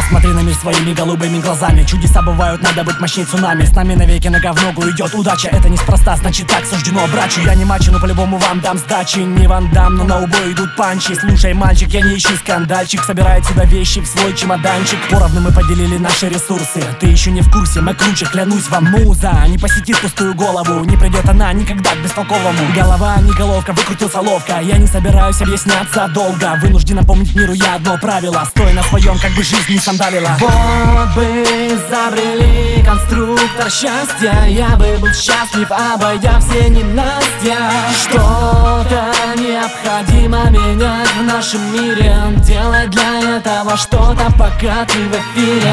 Посмотри на мир своими голубыми глазами. Чудеса бывают, надо быть мощней цунами. С нами навеки нога в ногу идет удача. Это неспроста, значит так суждено брачу. Я не мачо, но по-любому вам дам сдачи. Не Ван Дам, но на убой идут панчи. Слушай, мальчик, я не ищу скандальчик. Собирает сюда вещи в свой чемоданчик. Поровну мы поделили наши ресурсы. Ты еще не в курсе, мы круче, клянусь вам. Муза не посетит пустую голову. Не придет она никогда к бестолковому. Голова, не головка, выкрутился ловко. Я не собираюсь объясняться долго. Вынужден напомнить миру я одно правило: стой на своем, как бы жизнь не сандалила. Вот бы изобрели конструктор счастья, я бы был счастлив, обойдя все ненастья. Что-то необходимо менять в нашем мире, делать для этого что-то, пока ты в эфире.